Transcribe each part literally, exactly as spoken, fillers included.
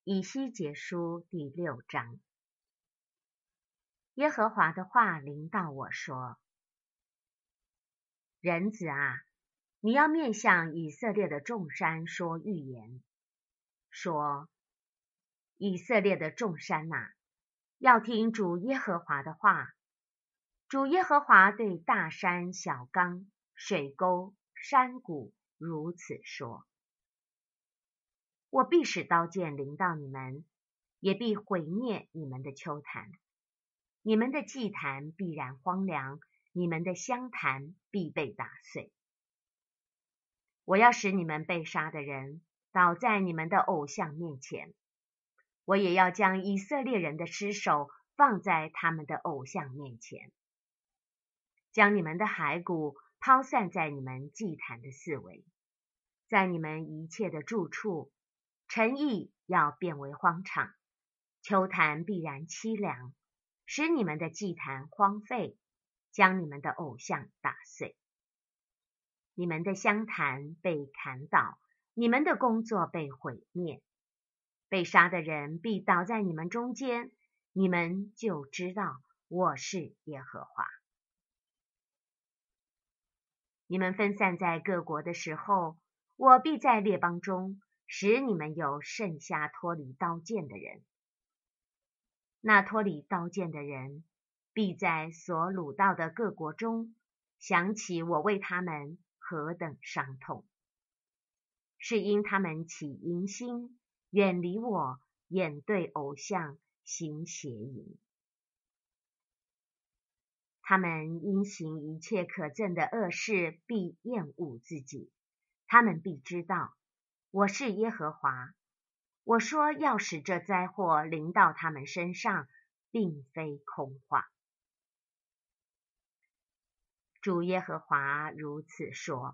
以西结书第六章。耶和华的话临到我说：人子啊，你要面向以色列的众山说预言，说：以色列的众山哪，要听主耶和华的话。主耶和华对大山、小冈、水沟、山谷如此说：我必使刀剑临到你们，也必毁灭你们的丘坛。你们的祭坛必然荒凉，你们的香坛必被打碎。我要使你们被杀的人倒在你们的偶像面前，我也要将以色列人的尸首放在他们的偶像面前，将你们的骸骨抛散在你们祭坛的四围，在你们一切的住处，城邑要变为荒场，丘坛必然凄凉，使你们的祭坛荒废，将你们的偶像打碎。你们的香坛被砍倒，你们的工作被毁灭，被杀的人必倒在你们中间，你们就知道我是耶和华。你们分散在各国的时候，我必在列邦中使你们有剩下脱离刀剑的人。那脱离刀剑的人，必在所掳到的各国中想起我为他们何等伤痛，是因他们起淫心，远离我，眼对偶像，行邪淫。他们因行一切可憎的恶事，必厌恶自己。他们必知道我是耶和华。我说要使这灾祸临到他们身上，并非空话。主耶和华如此说：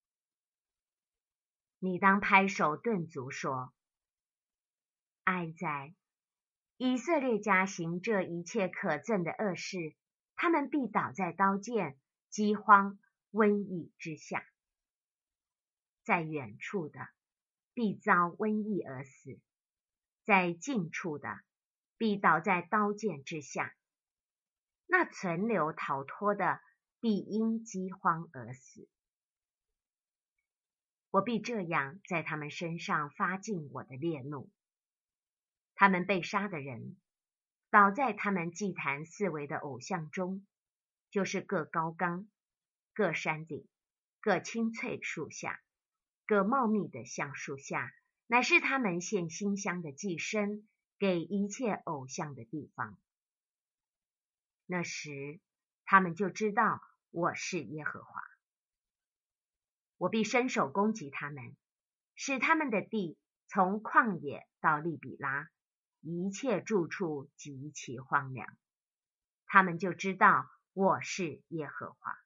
你当拍手顿足说：哀哉！以色列家行这一切可憎的恶事，他们必倒在刀剑、饥荒、瘟疫之下。在远处的必遭瘟疫而死，在近处的必倒在刀剑之下。那存留逃脱的必因饥荒而死。我必这样在他们身上发尽我的烈怒。他们被杀的人倒在他们祭坛四围的偶像中，就是各高冈、各山顶、各青翠树下、各茂密的橡树下，乃是他们献馨香的祭牲给一切偶像的地方。那时他们就知道我是耶和华。我必伸手攻击他们，使他们的地从旷野到利比拉，一切住处极其荒凉。他们就知道我是耶和华。